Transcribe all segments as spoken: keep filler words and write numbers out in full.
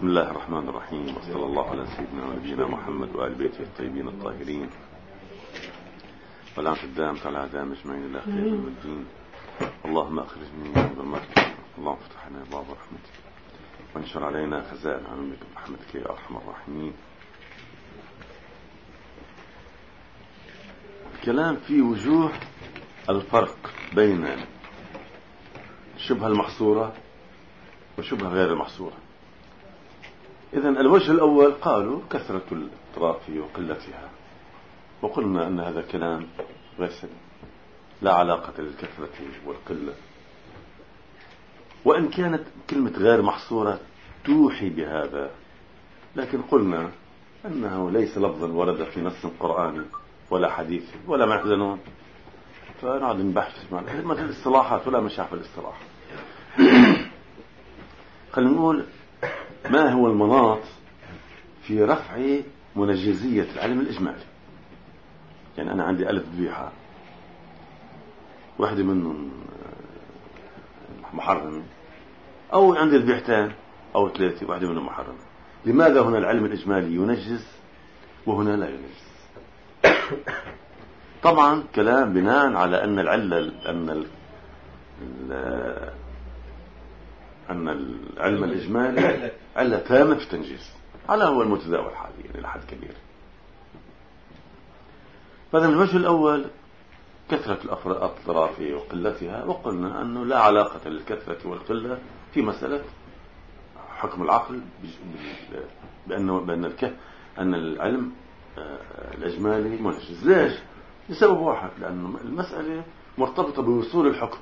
بسم الله الرحمن الرحيم، وصلى الله على سيدنا ونبينا محمد وآل بيته الطيبين الطاهرين، واللعنة الدائمة على أعدائهم أجمعين إلى آخر يوم الدين. اللهم أخرجني من ظلمات الجهل، اللهم افتح لنا أبواب رحمتك وانشر علينا خزائن علمك برحمتك يا أرحم الراحمين. الكلام في وجوه الفرق بين الشبهة المحصورة وشبهة غير المحصورة. إذن الوجه الأول قالوا كثرة الأطراف وقلتها، وقلنا أن هذا كلام غير سليم، لا علاقة للكثرة والقلة، وإن كانت كلمة غير محصورة توحي بهذا، لكن قلنا أنه ليس لفظا ورد في نص قرآني ولا حديث ولا محزنون، فنقعد نبحث مثل الاصطلاحات ولا مشاع في الاصطلاح. خلينا نقول ما هو المناط في رفع منجزية العلم الإجمالي. يعني أنا عندي ألف ذبيحة، واحدة منهم محرمة، أو عندي ذبيحتين أو ثلاثة واحدة منهم محرمة. لماذا هنا العلم الإجمالي ينجز وهنا لا ينجز؟ طبعا كلام بناء على أن العلة أن ال أن العلم الإجمالي علة تامة في التنجيز، على هو المتداول حاليا إلى حد كبير. فهذا الوجه الأول كثرة الأطراف وقلتها، وقلنا أنه لا علاقة للكثرة والقلة في مسألة حكم العقل بأنه بأن الك أن العلم الإجمالي منجز. ليش؟ لسبب واحد، لأن المسألة مرتبطة بوصول الحكم،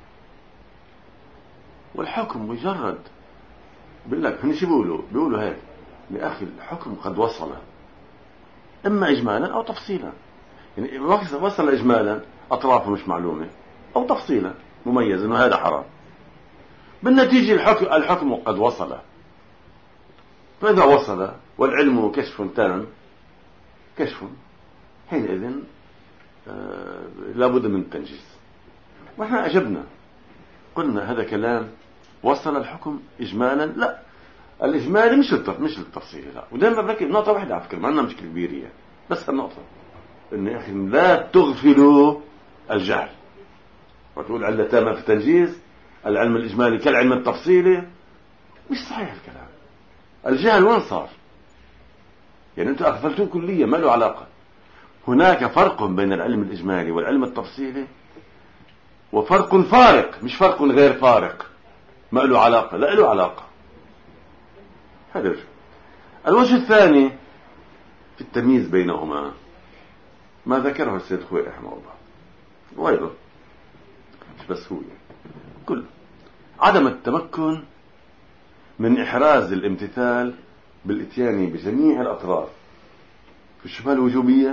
والحكم مجرد بيقول لك هني شو بيقولوا بيقولوا هيك يا أخي الحكم قد وصل إما إجمالا أو تفصيلا. يعني وصل إجمالا أطرافه مش معلومة، أو تفصيلا مميز إنه هذا حرام، بالنتيجة الحكم الحكم قد وصل. فإذا وصل والعلم كشف تام كشف، حينئذ آه لابد من التنجيز. وإحنا أجبنا قلنا هذا كلام وصل الحكم إجمالا، لا الإجمالي مش مش التفصيل، لا. ودائما بركز نقطة واحدة على فكرة، ما عندنا مشكلة كبيرة، بس النقطة إن يا أخي لا تغفلوا الجهل وتقول علة تامة في التنجيز العلم الإجمالي كالعلم التفصيلي. مش صحيح الكلام. الجهل وين صار؟ يعني أنتم أغفلتوه كليا، ما له علاقة. هناك فرق بين العلم الإجمالي والعلم التفصيلي، وفرق فارق مش فرق غير فارق، ما له علاقة، لا له علاقة. هذا الوجه. الوجه الثاني في التمييز بينهما ما ذكره السيد خوي رحمه الله، وأيضا مش بس هو يعني كل عدم التمكن من إحراز الامتثال بالإتيان بجميع الأطراف في الشبهة الوجوبية،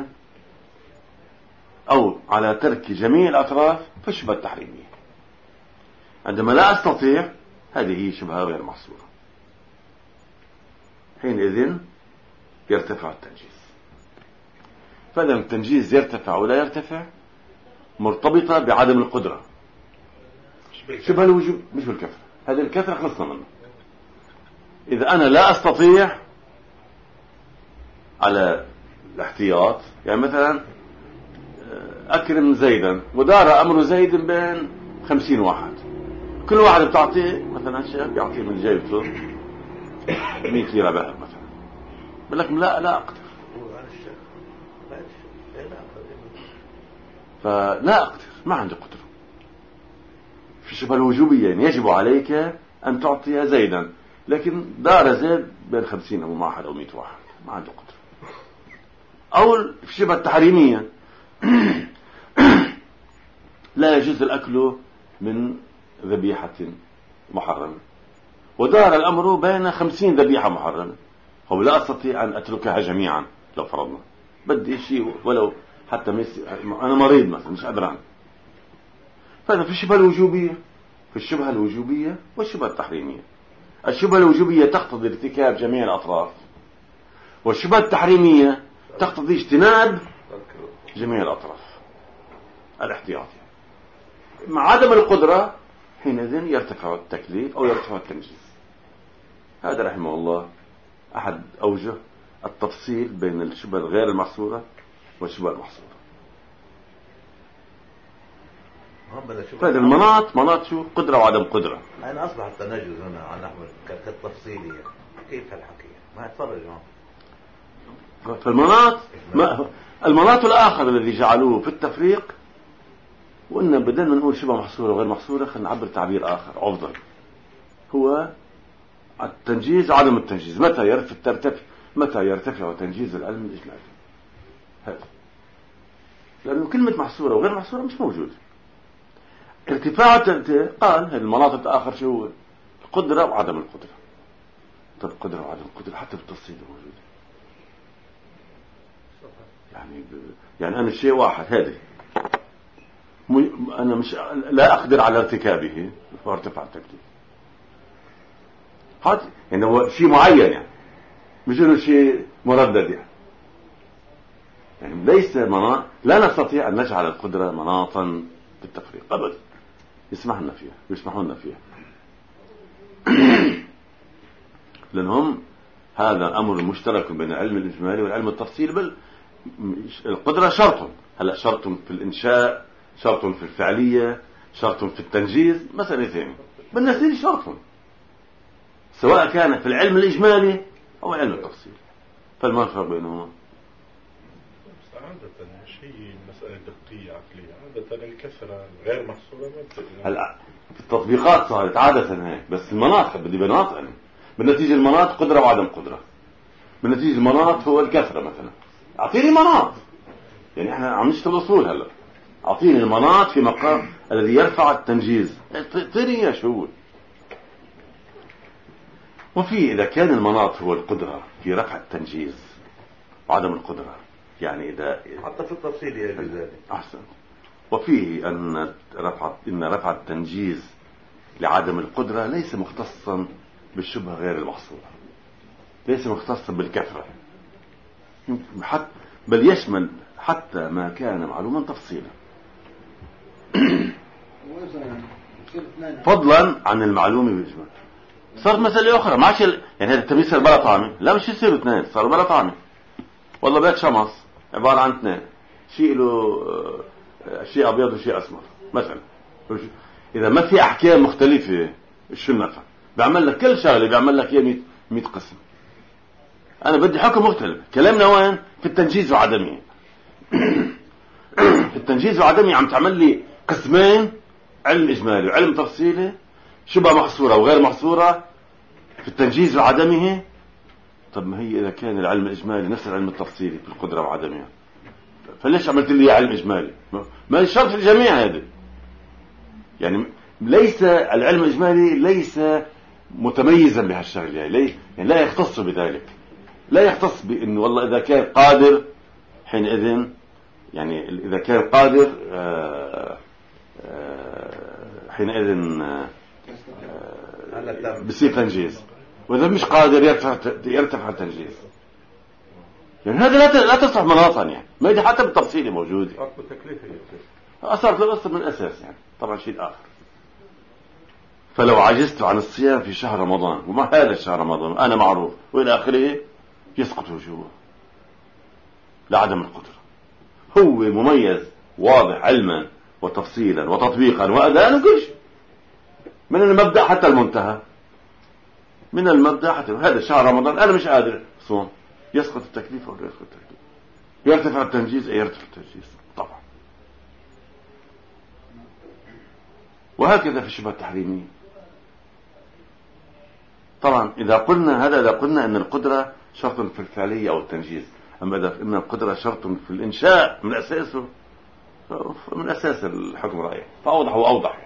أو على ترك جميع الأطراف في الشبهة التحريمية. عندما لا أستطيع، هذه هي شبهة غير محصورة، حينئذ يرتفع التنجيز. فإذا التنجيز يرتفع ولا يرتفع مرتبطة بعدم القدرة. شبهة الوجوب مش بالكثرة، هذه الكثرة خلصنا منه. إذا أنا لا أستطيع على الاحتياط، يعني مثلا أكرم زيدا ودار أمر زيد بين خمسين واحد، كل واحد بتعطيه مثلا شيء بيعطيه من جيبته مئة ليرة ذهب مثلا، بقول لك لا لا أقدر، فلا أقدر، ما عندي قدرة. في الشبهة الوجوبية يعني يجب عليك أن تعطي زيدا، لكن دار زيد بين خمسين أو واحد أو مئة واحد، ما عنده قدرة. أو في الشبهة التحريمية لا يجوز الأكل من ذبيحة محرمة، ودار الأمر بين خمسين ذبيحة محرمة، هو لا أستطيع أن أتركها جميعا. لو فرضنا بدي شيء ولو حتى ميسي أنا مريض مثلا مش قادران، فهذا في الشبهة الوجوبية في الشبهة الوجوبية والشبهة التحريمية. الشبهة الوجوبية تقتضي ارتكاب جميع الأطراف، والشبهة التحريمية تقتضي اجتناب جميع الأطراف، الاحتياطي. مع عدم القدرة حينئذ يرتفع التكليف أو يرتفع التنجيز. هذا رحمه الله أحد أوجه التفصيل بين الشبهة الغير المحصورة والشبهة المحصورة. فهذه المناط مناط شو؟ قدرة وعدم قدرة. أين أصبح التنجز هنا عن نحو كالتفصيلية؟ كيف الحقيقة؟ ما يتفرج معه. فالمناط ما المناط الآخر الذي جعلوه في التفريق، وإن بدل ما نقول شبه محصورة وغير محصورة خلينا نعبر تعبير آخر أفضل، هو التنجيز وعدم التنجيز. متى يرتفع ترتفع متى يرتفع تنجيز العلم الإجمالي؟ هذا لأنه كلمة محصورة وغير محصورة مش موجودة. ارتفاع قال هذه المناطق الآخر شو هو؟ القدرة وعدم القدرة. طب القدرة وعدم القدرة حتى بالتفصيل موجودة. يعني ب... يعني أنا شيء واحد هذا م... أنا مش لا أقدر على ارتكابه فارتفع التكليف. هذا يعني هو شيء معين، يعني مش إنه شيء مردد، يعني يعني ليس مناط. لا نستطيع أن نجعل القدرة مناطا بالتفريق أبدا. يسمحنا فيها ويسمحونا فيها لأنهم هذا أمر مشترك بين العلم الإجمالي والعلم التفصيلي. بل القدرة شرط، هلا شرط في الإنشاء، شرط في الفعلية، شرط في التنجيز، مسألة ثانية. بالنسبة شرط سواء كان في العلم الإجمالي أو علم التفصيل. فما الفرق بينهما؟ عادة شيء مسألة دقيقة عقلية. عادة الكثرة غير محصورة. هلا التطبيقات صارت عادة هيك، بس المناط بدي بناط يعني بالنتيجة المناط قدرة وعدم قدرة. بالنتيجة المناط هو الكثرة مثلا. أعطيني مناط، يعني إحنا عم نشتغل أصول. هلا أعطيني المناط في مقام الذي يرفع التنجيز. اعطيني يا شو. وفي إذا كان المناط هو القدرة في رفع التنجيز وعدم القدرة، يعني إذا حتى في التفصيل يا ذلك أحسن. وفيه أن رفع إن رفع التنجيز لعدم القدرة ليس مختصا بالشبهة غير المحصورة، ليس مختصا بالكثرة، حتى بل يشمل حتى ما كان معلوما تفصيلا فضلا عن المعلوم بالإجمال. صارت مسألة أخرى، ما عادش يعني هذا التمييز صار بلا طعمة. لا مش يصير اثنين، صار بلا طعمة. والله بيت شمس عبارة عن اثنين، شيء له شيء أبيض وشيء أسمر مثلا. إذا ما في أحكام مختلفة شو النفع؟ بيعمل لك كل شغلة بيعمل لك إياه مية قسم. أنا بدي حكم مختلف. كلامنا وين؟ في التنجيز وعدمه. في التنجيز وعدمه عم تعمل لي قسمين، علم إجمالي وعلم تفصيلي، شبه محصورة وغير محصورة في التنجيز وعدمه. طب ما هي إذا كان العلم الإجمالي نفس العلم التفصيلي في القدرة وعدمها، فليش عملت لي علم إجمالي؟ ما الشرط في الجميع هذا. يعني ليس العلم الإجمالي ليس متميزا بهالشغلة، يعني لا يختص بذلك. لا يختص بأنه والله إذا كان قادر حينئذ، يعني إذا كان قادر آآ آآ حينئذ بصير تنجيز، وإذا مش قادر يرتفع يرتفع التنجيز. يعني هذا لا لا تصح مناطا، يعني ما يجي حتى بالتفصيل موجود. أثرت له من الأساس، يعني طبعا شيء آخر. فلو عجزت عن الصيام في شهر رمضان، وما هذا الشهر رمضان أنا معروف وإلى آخره، يسقط وجوه لعدم القدرة. هو مميز واضح علما وتفصيلا وتطبيقا وأداء وكل شيء، من المبدأ حتى المنتهى. من المبدأ حتى هذا شهر رمضان أنا مش قادر صوم، يسقط التكليف أو لا يسقط التكليف؟ يرتفع التنجيز أي يرتفع التنجيز طبعا. وهكذا في الشبهة التحريمية. طبعا إذا قلنا هذا إذا قلنا أن القدرة شرط في الفعلية أو التنجيز. أما إذا أن القدرة شرط في الإنشاء من أساسه، من أساس الحكم رأيه، فأوضح وأوضح.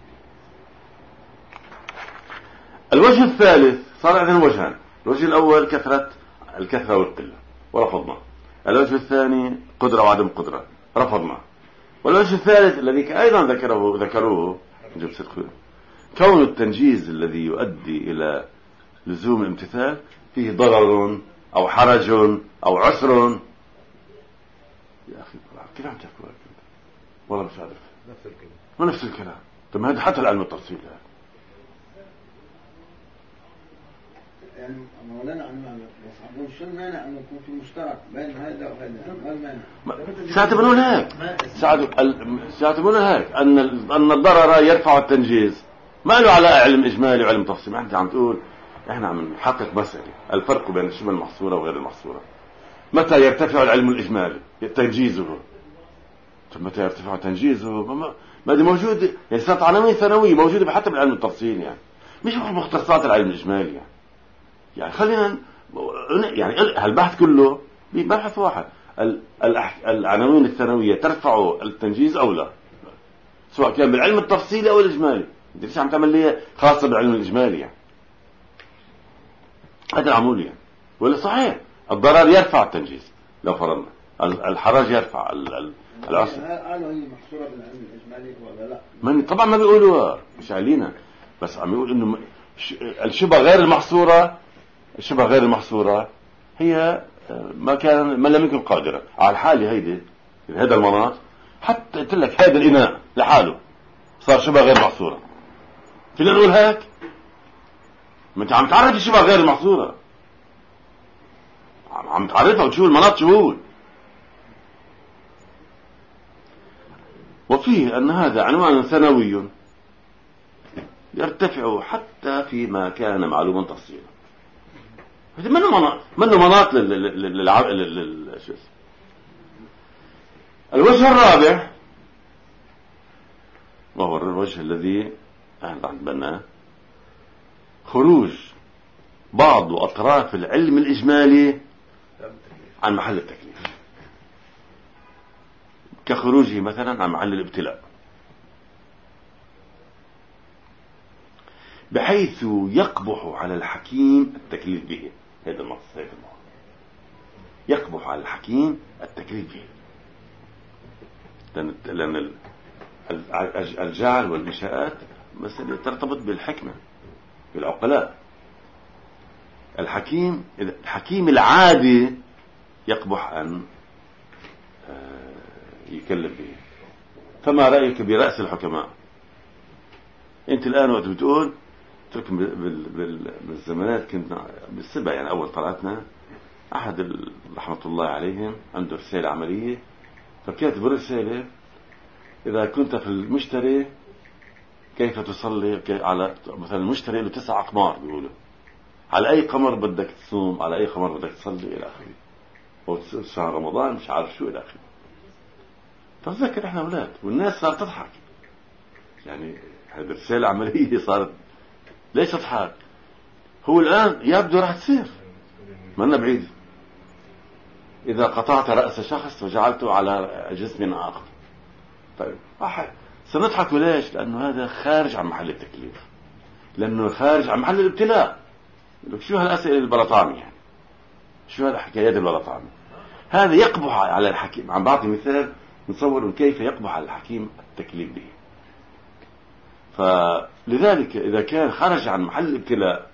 الوجه الثالث صار عندنا وجهان. الوجه الأول كثرة الكثرة والقلة ورفضنا. الوجه الثاني قدرة وعدم قدرة رفضنا. والوجه الثالث الذي أيضا ذكره ذكروه كون التنجيز الذي يؤدي إلى لزوم الامتثال فيه ضرر أو حرج أو عسر. يا أخي كيف عم تحكوا هكذا؟ والله مش عارف. نفس الكلام. ما نفس الكلام. طب هذا حتى العلم التفصيلي يعني مولانا شو المانع أن يكون في مشترك بين هذا وهذا؟ ما المانع؟ ساعة بنقول هيك ساعة بنقول هيك أن أن الضرر يرفع التنجيز، ما له على علم إجمالي وعلم تفصيلي. أنت عم تقول إحنا عم نحقق مسألة الفرق بين الشبه المحصورة وغير المحصورة. متى يرتفع العلم الإجمالي تنجيزه؟ متى يرتفع تنجيزه؟ ما دي موجود يعني صارت عناوين ثانوية موجودة حتى بالعلم التفصيلي، يعني مش مختصات العلم الإجمالي. يعني يعني خلينا يعني هالبحث كله ببحث واحد، العناوين الثانوية ترفع التنجيز أو لا، سواء كان بالعلم التفصيلي أو الإجمالي. انت ليش عم تعمل لي خاصة بالعلم الإجمالي؟ يعني هذا العمول يعني. ولا صحيح الضرر يرفع التنجيز لو فرضنا الحرج يرفع العسر. قالوا هي محصورة بالعلم الإجمالي ولا لا؟ من طبعا ما بيقولوا مش علينا، بس عم يقول إنه الشبه غير المحصورة، الشبه غير المحصورة هي ما كان ما لم يكن قادرا على الحالة هيدي هذا المناط. حتى قلت لك هذا الإناء لحاله صار شبه غير محصورة، فينا نقول هيك؟ ما انت عم تعرف الشبه غير المحصورة، عم تعرفها وتشوف المناط شهود. وفيه أن هذا عنوان ثانوي يرتفع حتى فيما كان معلوما تفصيلا. منه مناط منه مناط للعب لل الوجه الرابع، وهو الوجه الذي عندنا خروج بعض أطراف العلم الإجمالي عن محل التكليف، كخروجه مثلا عن محل الابتلاء، بحيث يقبح على الحكيم التكليف به. هذا النص هذا الموضوع يقبح على الحكيم التكليف به، لأن, لأن الجعل والإنشاءات مسألة ترتبط بالحكمة بالعقلاء. الحكيم الحكيم العادي يقبح أن يكلف به. فما رأيك برأس الحكماء؟ أنت الآن وقت بتقول ترك بالزمانات كنا بالسبع يعني أول طلعتنا أحد رحمة الله عليهم عنده رسالة عملية، فكانت بالرسالة إذا كنت في المشتري كيف تصلي على مثلا المشتري له تسع أقمار، بيقولوا على أي قمر بدك تصوم، على أي قمر بدك تصلي إلى آخره، أو شهر رمضان مش عارف شو إلى آخره. تذكر إحنا أولاد والناس صارت تضحك، يعني هذه رسالة عملية صارت ليش تضحك؟ هو الآن يبدو راح تصير ما بعيد. إذا قطعت رأس شخص وجعلته على جسم آخر، طيب واحد سنضحك ليش؟ لأنه هذا خارج عن محل التكليف، لأنه خارج عن محل الابتلاء. شو هالأسئلة البرطانية يعني؟ شو هالحكايات البرطانية؟ هذا يقبح على الحكيم. عم بعطي مثال نصور كيف يقبح على الحكيم التكليف به. فلذلك إذا كان خرج عن محل الابتلاء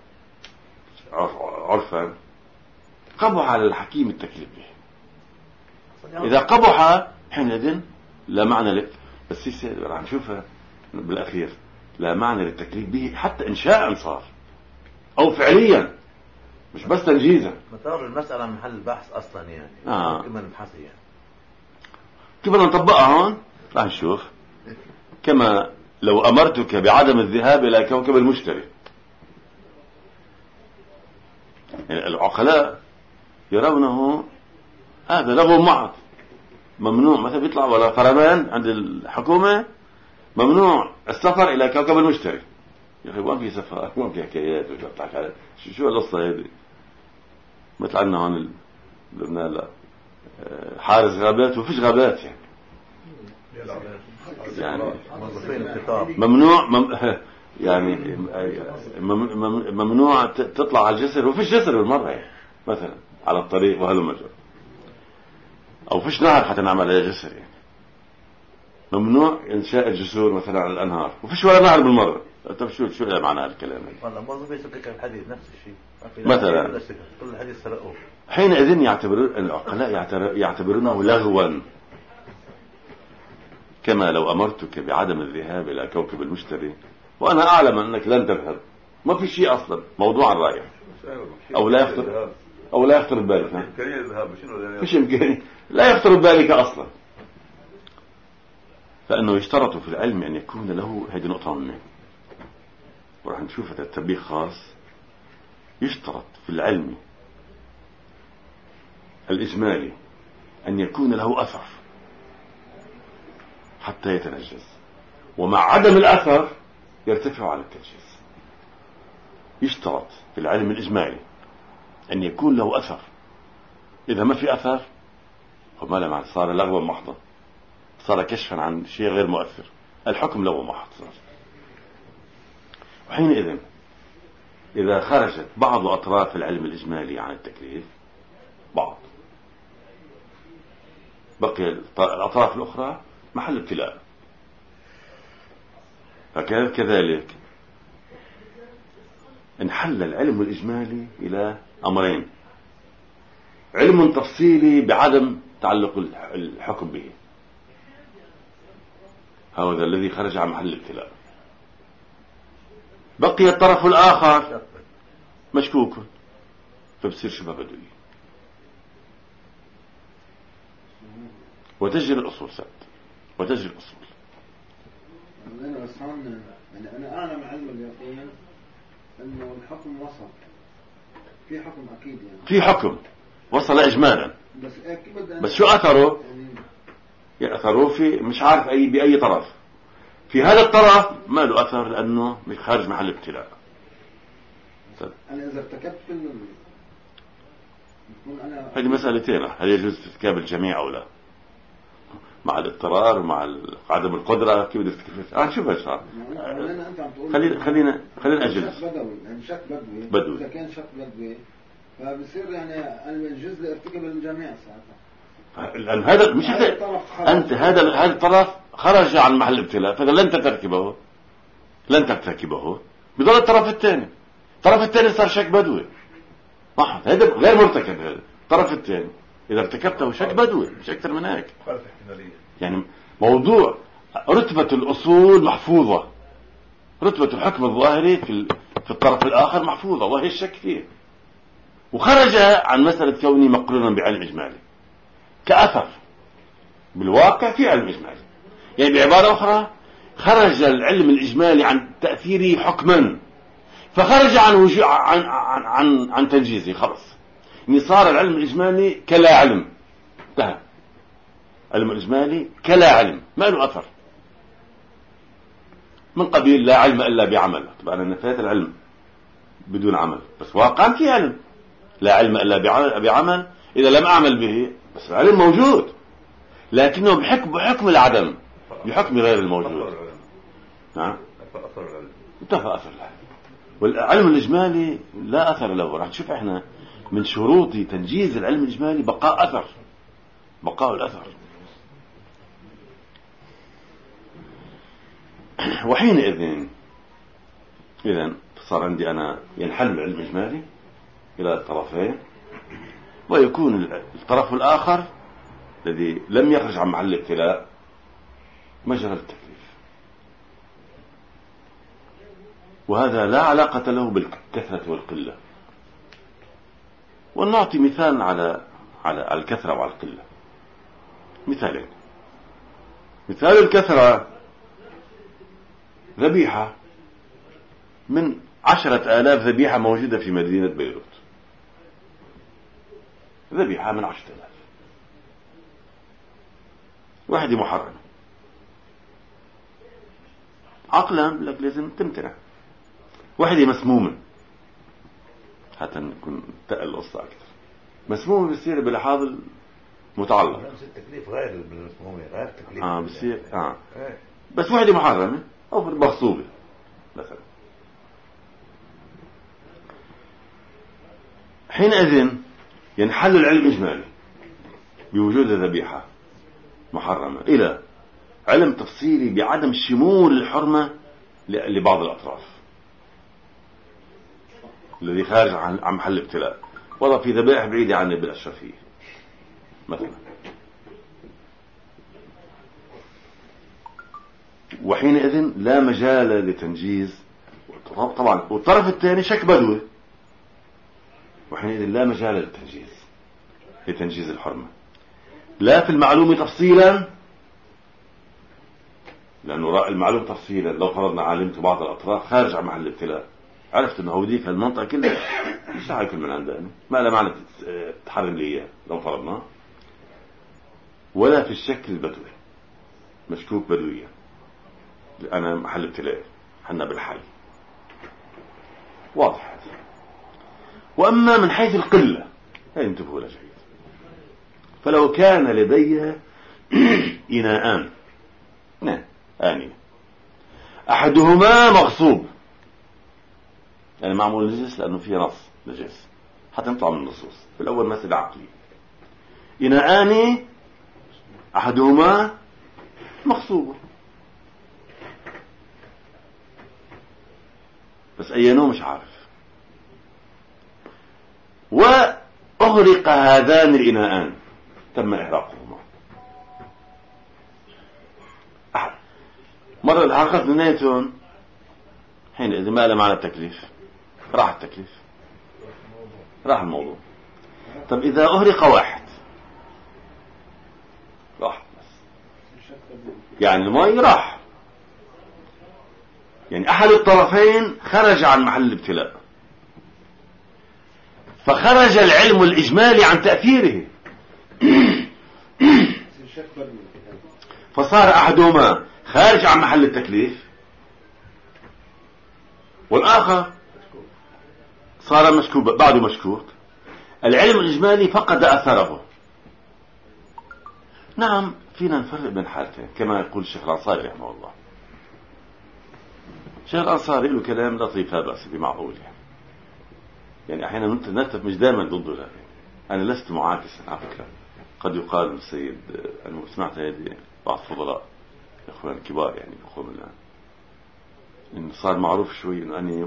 عرفا قبح على الحكيم التكليف به. إذا قبح حينئذ لا معنى لك، بس راح نشوفها بالأخير لا معنى للتكليف به حتى إنشاء صار أو فعليا مش بس تنجيزا. مطار المسألة محل البحث أصلا يعني آه. كما نبحث يعني كيف بدنا نطبقها هون؟ راح نشوف. كما لو أمرتك بعدم الذهاب إلى كوكب المشتري، يعني العقلاء يرونه هذا لغو معط ممنوع، مثلا بيطلع ولا فرمان عند الحكومة ممنوع السفر إلى كوكب المشتري. يا أخي وين في سفر؟ وين في حكايات؟ شو شو القصة هذه؟ مثل عندنا هون قلنا لا حارس غابات وفيش غابات يعني يعني ممنوع مم يعني ممنوع تطلع على الجسر وفيش جسر بالمرة يعني مثلا على الطريق وهلو مجر، أو فيش نهر حتى نعمل على جسر يعني. ممنوع إنشاء الجسور مثلا على الأنهار وفيش ولا نهر بالمرة. طب شو شو معنى هالكلام؟ والله موظف يسكك الحديث نفس الشيء مثلا كل الحديث سرقوه. حينئذ يعتبرون العقلاء يعتبرونه لغوا. كما لو أمرتك بعدم الذهاب إلى كوكب المشتري وأنا أعلم أنك لن تذهب، ما في شيء أصلا موضوع رايح أو لا يخطر أو لا يخطر ببالك. إمكانية الذهاب شنو؟ مش إمكانية، لا يخطر ببالك أصلا. فإنه يشترط في العلم أن يكون له، هذه نقطة مهمة وراح نشوفها تطبيق خاص. يشترط في العلم الإجمالي أن يكون له أثر حتى يتنجز، ومع عدم الأثر يرتفع على التنجيز. يشترط في العلم الإجمالي أن يكون له أثر. إذا ما في أثر فما له معنى، صار لغوا محضا، صار كشفا عن شيء غير مؤثر، الحكم لغو محض صار. وحينئذ إذا خرجت بعض أطراف العلم الإجمالي عن التكليف، بعض، بقي الأطراف الأخرى محل ابتلاء. فكذلك انحل العلم الإجمالي إلى أمرين: علم تفصيلي بعدم تعلق الحكم به، هذا الذي خرج عن محل الابتلاء. بقي الطرف الآخر مشكوك، فبصير شبه بدوي، وتجري الأصول سد، وتجري الأصول. أنا أصلا يعني أنا أعلم علم اليقين أنه الحكم وصل، في حكم أكيد يعني، في حكم وصل إجمالا، بس أكيد بس شو أثره؟ يعني أثره في مش عارف أي بأي طرف. في هذا الطرف ما له أثر لأنه مش خارج محل ابتلاء. أنا إذا ارتكبت في أنا هذه مسألتين، هل يجوز ارتكاب الجميع أو لا، مع الاضطرار ومع عدم القدرة، كيف بدك تكفي؟ آه شوف ايش صار. خلينا خلينا خلينا أجلس. شك بدوي، يعني شك بدوي. بدوي. إذا كان شك بدوي فبصير يعني الجزء ارتكب الجميع ساعتها. لأن هذا مش هذا، أنت هذا هذا الطرف خرج عن محل الابتلاء، فإذا لن ترتكبه لن ترتكبه بضل الطرف الثاني. الطرف الثاني صار شك بدوي، صح؟ هذا غير مرتكب. هذا الطرف الثاني إذا ارتكبته شك بدوي، مش أكثر من هيك. يعني موضوع رتبة الأصول محفوظة، رتبة الحكم الظاهري في في الطرف الآخر محفوظة، وهي الشك فيه، وخرج عن مسألة كوني مقرونا بعلم إجمالي كأثر بالواقع في علم إجمالي. يعني بعبارة أخرى خرج العلم الإجمالي عن تأثيره حكما، فخرج عن وجو... عن عن عن, عن تنجيزه، خلص. يعني صار العلم الإجمالي كلا علم، انتهى. العلم الإجمالي كلا علم، ما له أثر، من قبيل لا علم إلا بعمل. طبعا أنا نفيت العلم بدون عمل، بس واقعا في علم. لا علم إلا بعمل, بعمل إذا لم أعمل به، بس العلم موجود لكنه بحكم بحكم العدم، بحكم غير الموجود. نعم، انتهى أثر العلم. والعلم الإجمالي لا أثر له. راح نشوف إحنا من شروط تنجيز العلم الإجمالي بقاء أثر، بقاء الأثر. وحينئذ إذن صار عندي أنا ينحل العلم الإجمالي إلى الطرفين، ويكون الطرف الآخر الذي لم يخرج عن محل الابتلاء مجرى التكليف، وهذا لا علاقة له بالكثرة والقلة. ونعطي مثال على على الكثرة وعلى القلة، مثالين. مثال الكثرة: ذبيحة من عشرة آلاف ذبيحة موجودة في مدينة بيروت، ذبيحة من عشرة آلاف، واحدة محرمة، عقلا لك لازم تمتنع. واحدة مسمومة، حتى نكون تقل القصة أكثر. مسمومة بصير بلحاظ المتعلق، التكليف غير المسمومة، غير التكليف. آه بصير آه بس واحدة محرمة أو مغصوبة مثلا. حينئذ ينحل العلم الإجمالي بوجود ذبيحة محرمة إلى علم تفصيلي بعدم شمول الحرمة لبعض الأطراف الذي خارج عن محل الابتلاء، وضع في ذبائح بعيدة عن بالأشرفية مثلا. وحينئذ لا مجال لتنجيز. طبعا والطرف الثاني شك بدوي، وحينئذ لا مجال للتنجيز لتنجيز الحرمة لا في المعلوم تفصيلا، لأنه المعلوم تفصيلا لو فرضنا علمت بعض الأطراف خارج عن محل الابتلاء، عرفت أنه هوديك المنطقة كلها مش هيكل من عندنا، ما لا معنى تحرم لي إياه لو فرضنا. ولا في الشكل البدوي مشكوك بدوية، أنا محل ابتلاء حنا بالحل واضح هذا. وأما من حيث القلة انتبهوا له جيد، فلو كان لدي إناءان نعم آنية أحدهما مغصوب، يعني معمول نجس لأنه فيه نص نجس حتى نطلع من النصوص. في الأول مثل عقلي، إناءان أحدهما مغصوب، بس أينه مش عارف، وأغرق هذان الإناءان تم إحراقهما. أحد مرة الحقت لنيتون حينئذ ما له معنى التكليف، راح التكليف راح الموضوع. طب إذا أهرق واحد راح بس، يعني الماء راح، يعني أحد الطرفين خرج عن محل الابتلاء، فخرج العلم الإجمالي عن تأثيره فصار أحدهما خارج عن محل التكليف والآخر صار مشكوك بعده مشكوك. العلم الإجمالي فقد أثره. نعم فينا نفرق بين حالتين كما يقول الشيخ الأنصاري رحمه الله. الشيخ الأنصاري له كلام لطيف لا بأس بمعقول، يعني يعني أحيانا نتف مش دائما ضده له. أنا لست معاكسا على فكرة، قد يقال السيد أنا سمعت هذه بعض الفضلاء إخوان الكبار يعني بقوم الآن إنه صار معروف شوي إنه أني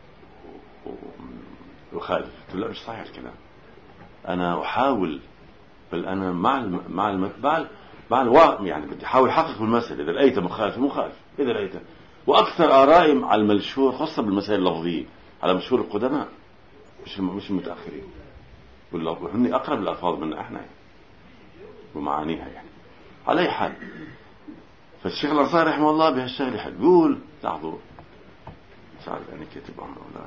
وخالف. قلت لا مش صحيح الكلام، أنا أحاول بل أنا مع الم... مع الم... مع مع الواقع، يعني بدي أحاول أحقق المسألة. إذا لقيت مخالف مخالف، إذا لقيت وأكثر آرائي على الملشور خاصة بالمسائل اللفظية على مشهور القدماء مش مش المتأخرين، والله هن أقرب الألفاظ منا إحنا يعني ومعانيها يعني. على أي حال فالشيخ الأنصاري رحمه الله بهالشغله حد بيقول لاحظوا مش عارف أنا كاتب عنه ولا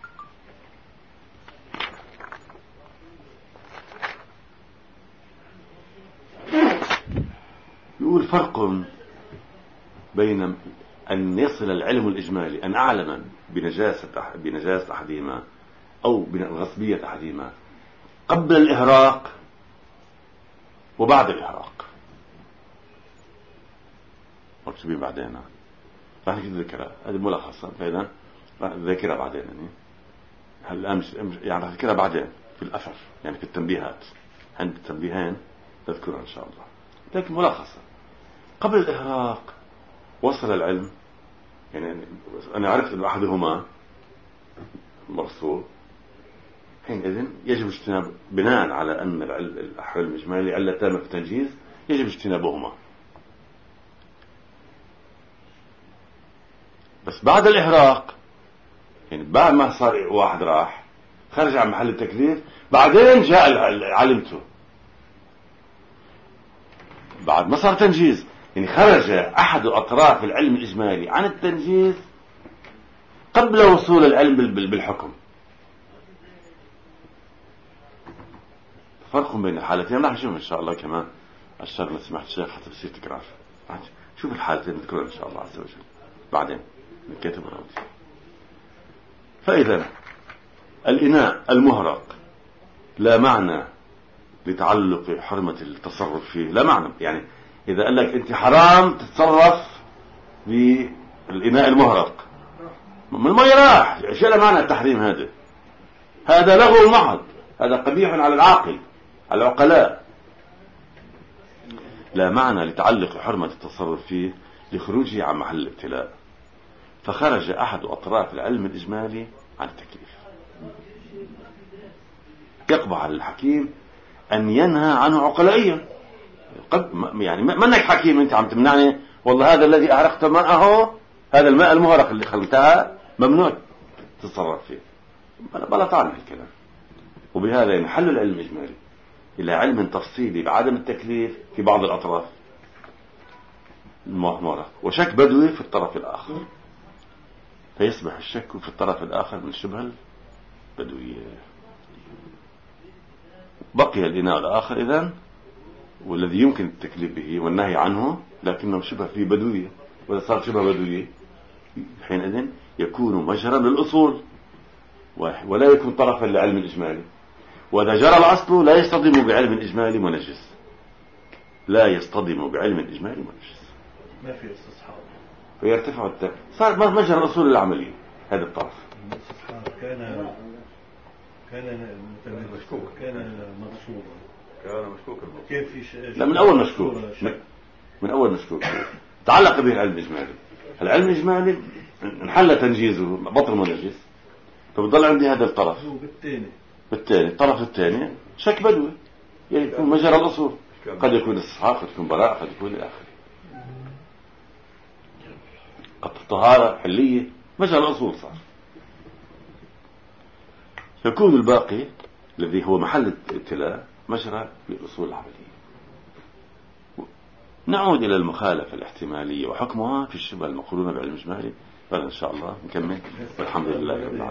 يقول فرق بين أن يصل العلم الإجمالي أن أعلم بنجاسة بنجاسة أحدهما أو بغصبية أحدهما قبل الإهراق وبعد الإهراق. مكتوبين بعدين راح نكتب ذكرى هذه ملخصة، فإذا ذكرى بعدين يعني هلا مش يعني راح نذكرها بعدين في الأثر يعني في التنبيهات، عند التنبيهين تذكرها إن شاء الله. لكن ملخصة قبل الإهراق وصل العلم، يعني أنا عرفت أن أحدهما مرصوب، حينئذ يجب اجتناب بناء على أن الأحوال الإجمالي علة تامة في التنجيز يجب اجتنابهما. بس بعد الإهراق يعني بعد ما صار واحد راح خرج عن محل التكليف بعدين جاء علمته بعد ما صار تنجيز، يعني خرج أحد أطراف العلم الإجمالي عن التنجيز قبل وصول العلم بالحكم. فرق بين الحالتين راح نشوف إن شاء الله كمان الشغلة سمحت الشيخ حتى بصير تكرار. شوف الحالتين نذكرها إن شاء الله عز وجل بعدين نكتب الروضي. فإذا الإناء المهرق لا معنى لتعلق حرمة التصرف فيه، لا معنى. يعني إذا قال لك أنت حرام تتصرف بالإناء المهرق من ما يراح شو له معنى التحريم؟ هذا هذا لغو محض، هذا قبيح على العاقل على العقلاء. لا معنى لتعلق حرمة التصرف فيه لخروجه عن محل الابتلاء، فخرج أحد أطراف العلم الإجمالي عن التكليف. يقبح على الحكيم أن ينهى عنه عقلائيا. يعني ما انك حكيم انت عم تمنعني والله هذا الذي أهرقت ماءه، هذا الماء المهرق اللي خلتها ممنوع تتصرف فيه، بلا طعم الكلام. وبهذا ينحل العلم الإجمالي إلى علم تفصيلي بعدم التكليف في بعض الأطراف المؤمرة، وشك بدوي في الطرف الآخر، فيصبح الشك في الطرف الآخر من شبه البدوية. بقي الإناء الآخر إذن والذي يمكن التكليف به والنهي عنه لكنه شبه فيه بدوية، وإذا صار شبه بدوية حينئذ يكون مجرى للأصول ولا يكون طرفا لعلم الإجمالي. وإذا جرى الأصل لا يصطدم بعلم الإجمالي منجس، لا يصطدم بعلم الإجمالي منجس، ما في استصحاب، فيرتفع التك... صار مجرى الأصول العملية هذا الطرف. الاستصحاب كان كان مشكوك، كان مقصورا، كان مشكوك كيف في ش... لا من أول مشكوك، من أول مشكوك تعلق به العلم الإجمالي. العلم الإجمالي انحل تنجيزه بطل منجس، فبضل عندي هذا الطرف. بالتاني بالتاني الطرف الثاني شك بدوي يكون مجرى الأصول، قد يكون استصحاب، قد يكون براءة، قد يكون إلى آخره. قد الطهارة حلية مجرى الأصول صار. يكون الباقي الذي هو محل الابتلاء مجرى بالأصول العملية. نعود إلى المخالفة الاحتمالية وحكمها في الشبه المقرونة بالعلم الإجمالي. فإن شاء الله نكمل والحمد لله رب العالمين.